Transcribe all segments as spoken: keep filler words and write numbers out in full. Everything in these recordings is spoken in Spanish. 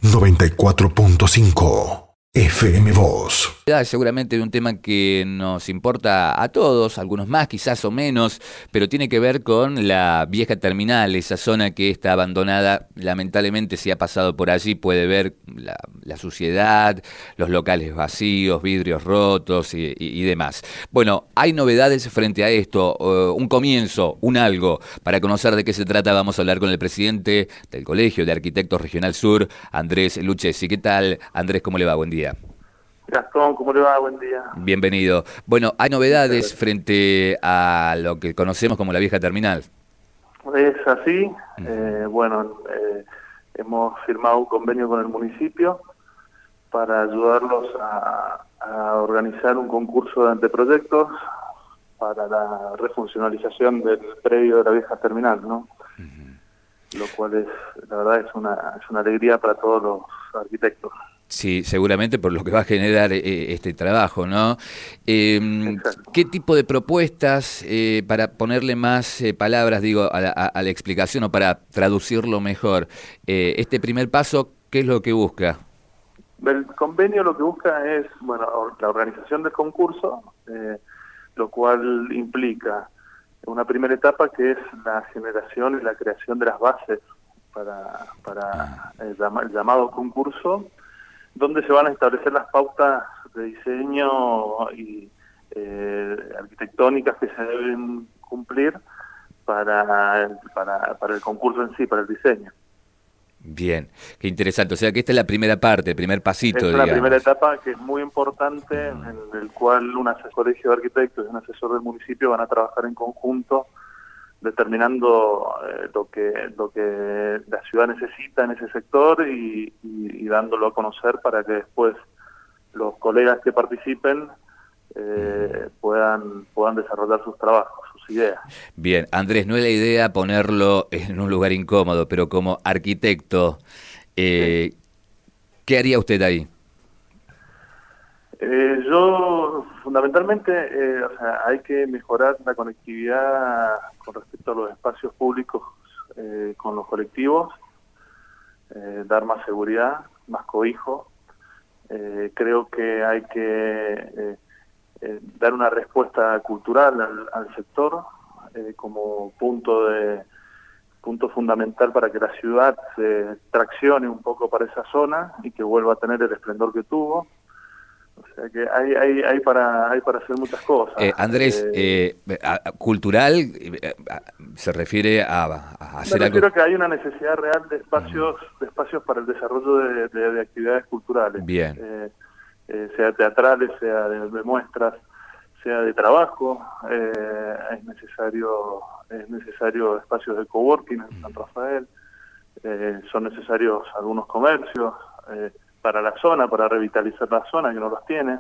noventa y cuatro punto cinco F M Voz. Seguramente de un tema que nos importa a todos, algunos más quizás o menos, pero tiene que ver con la vieja terminal, esa zona que está abandonada. Lamentablemente, si ha pasado por allí puede ver la, la suciedad, los locales vacíos, vidrios rotos y, y, y demás. Bueno, hay novedades frente a esto, uh, un comienzo, un algo. Para conocer de qué se trata vamos a hablar con el presidente del Colegio de Arquitectos Regional Sur, Andrés Lucchesi. ¿Qué tal, Andrés? ¿Cómo le va? Buen día. Gastón, ¿cómo le va? Buen día. Bienvenido. Bueno, hay novedades frente a lo que conocemos como la vieja terminal. Es así. Uh-huh. eh, bueno, eh, hemos firmado un convenio con el municipio para ayudarlos a, a organizar un concurso de anteproyectos para la refuncionalización del predio de la vieja terminal, ¿no? Uh-huh. Lo cual es, la verdad, es una, es una alegría para todos los arquitectos. Sí, seguramente por lo que va a generar eh, este trabajo, ¿no? Eh, ¿Qué tipo de propuestas, eh, para ponerle más eh, palabras, digo, a la, a, a la explicación o para traducirlo mejor, eh, este primer paso, qué es lo que busca? El convenio lo que busca es, bueno, la organización del concurso, eh, lo cual implica una primera etapa que es la generación y la creación de las bases para, para el, llama, el llamado concurso, donde se van a establecer las pautas de diseño y eh, arquitectónicas que se deben cumplir para, para, para el concurso en sí, para el diseño. Bien, qué interesante. O sea que esta es la primera parte, el primer pasito, es digamos. La primera etapa que es muy importante, mm. en el cual un colegio de arquitectos y un asesor del municipio van a trabajar en conjunto, determinando eh, lo que lo que la ciudad necesita en ese sector y, y, y dándolo a conocer para que después los colegas que participen eh, puedan puedan desarrollar sus trabajos, sus ideas. Bien, Andrés, no es la idea ponerlo en un lugar incómodo, pero como arquitecto, eh, sí. ¿qué haría usted ahí? Eh, yo, fundamentalmente, eh, o sea, hay que mejorar la conectividad con respecto a los espacios públicos eh, con los colectivos, eh, dar más seguridad, más cobijo. Eh, creo que hay que eh, eh, dar una respuesta cultural al, al sector eh, como punto de punto fundamental para que la ciudad se traccione un poco para esa zona y que vuelva a tener el esplendor que tuvo. O sea que hay hay hay para hay para hacer muchas cosas. Eh, Andrés, eh, eh, a, a, cultural eh, a, se refiere a, a hacer me refiero algo. Que hay una necesidad real de espacios uh-huh. de espacios para el desarrollo de, de, de actividades culturales. Bien. Eh, eh, sea teatrales, sea de, de muestras, sea de trabajo. Eh, es necesario es necesario espacios de coworking en uh-huh. San Rafael. Eh, son necesarios algunos comercios. Eh, para la zona, para revitalizar la zona que no los tiene,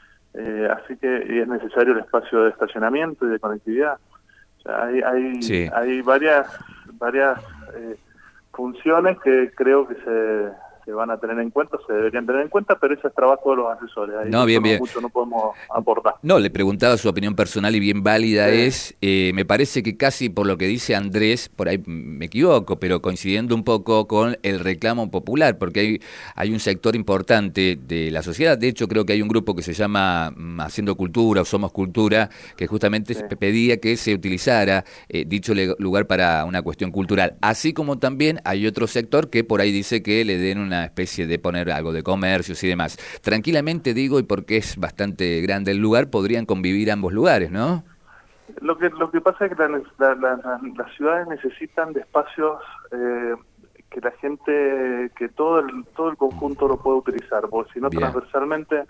eh, así que y es necesario el espacio de estacionamiento y de conectividad. O sea, hay hay, sí. hay varias varias eh, funciones que creo que se, se van a tener en cuenta, se deberían tener en cuenta, pero ese es trabajo de los asesores. Ahí no, bien, no, bien. mucho no podemos aportar. No, le preguntaba su opinión personal y bien válida sí. es, eh, me parece que casi por lo que dice Andrés, por ahí me equivoco, pero coincidiendo un poco con el reclamo popular, porque hay, hay un sector importante de la sociedad, de hecho creo que hay un grupo que se llama Haciendo Cultura o Somos Cultura, que justamente sí. pedía que se utilizara eh, dicho lugar para una cuestión cultural, así como también hay otro sector que por ahí dice que le den una una especie de poner algo de comercios y demás. Tranquilamente digo, y porque es bastante grande el lugar, podrían convivir ambos lugares, ¿no? Lo que lo que pasa es que la, la, la, las ciudades necesitan de espacios eh, que la gente, que todo el todo el conjunto lo pueda utilizar, porque si no Bien. transversalmente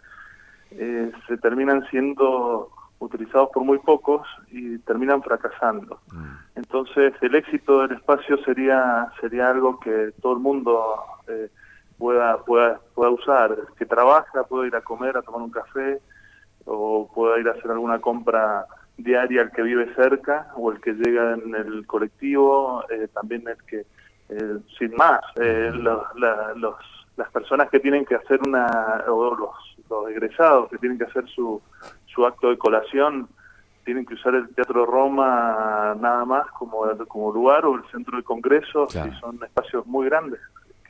eh, se terminan siendo utilizados por muy pocos y terminan fracasando. Mm. Entonces el éxito del espacio sería sería algo que todo el mundo eh, pueda pueda pueda usar, que trabaja, pueda ir a comer, a tomar un café, o pueda ir a hacer alguna compra diaria al que vive cerca, o el que llega en el colectivo, eh, también el que, eh, sin más, eh, los, la, los, las personas que tienen que hacer una, o los, los egresados que tienen que hacer su, su acto de colación, tienen que usar el Teatro Roma nada más como, como lugar, o el Centro de Congresos, claro. Y son espacios muy grandes, que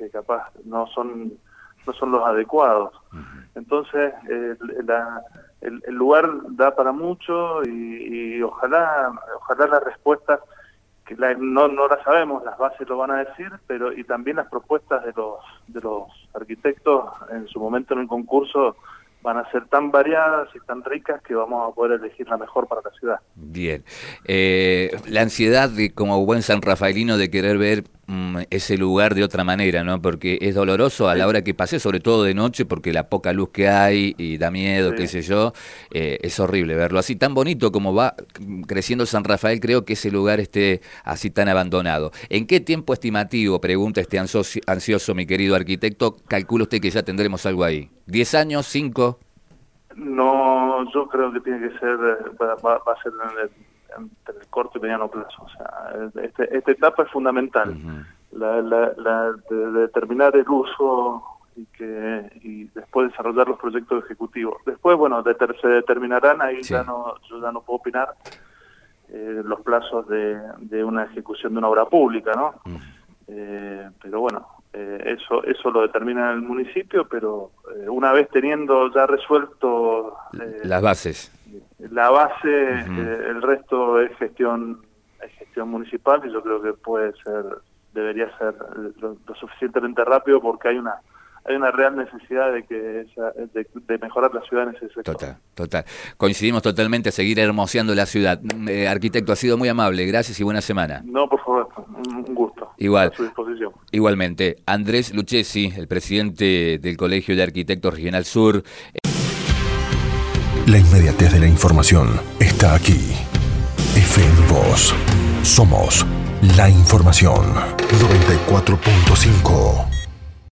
que capaz no son no son los adecuados. Entonces, eh, la, el, el lugar da para mucho y, y ojalá ojalá las respuestas, que la, no, no las sabemos, las bases lo van a decir, pero y también las propuestas de los de los arquitectos en su momento en el concurso van a ser tan variadas y tan ricas que vamos a poder elegir la mejor para la ciudad. Bien. Eh, la ansiedad de, como buen sanrafaelino, de querer ver mm, ese lugar de otra manera, ¿no? Porque es doloroso a la hora que pasé, sobre todo de noche, porque la poca luz que hay y da miedo, sí. qué sé yo, eh, es horrible verlo así. Tan bonito como va creciendo San Rafael, creo que ese lugar esté así tan abandonado. ¿En qué tiempo estimativo, pregunta este ansioso, ansioso mi querido arquitecto, calcula usted que ya tendremos algo ahí? ¿Diez años? ¿Cinco? No, yo creo que tiene que ser, va, va a ser en el, entre el corto y mediano plazo. O sea, este, esta etapa es fundamental, uh-huh. la, la, la de, de determinar el uso y que y después desarrollar los proyectos ejecutivos. Después, bueno, de, se determinarán, ahí sí. ya no yo ya no puedo opinar, eh, los plazos de, de una ejecución de una obra pública, ¿no? Uh-huh. Eh, pero bueno, eh, eso eso lo determina el municipio, pero eh, una vez teniendo ya resuelto eh, las bases, la base, uh-huh. eh, el resto es gestión es gestión municipal, y yo creo que puede ser, debería ser lo, lo suficientemente rápido, porque hay una hay una real necesidad de que esa, de, de mejorar la ciudad en ese sector. Total, total. Coincidimos totalmente a seguir hermoseando la ciudad. Eh, arquitecto, ha sido muy amable. Gracias y buena semana. No, por favor, un gusto. Igual. A su disposición. Igualmente. Andrés Lucchesi, el presidente del Colegio de Arquitectos Regional Sur. La inmediatez de la información está aquí. F M Voz. Somos la información. noventa y cuatro punto cinco.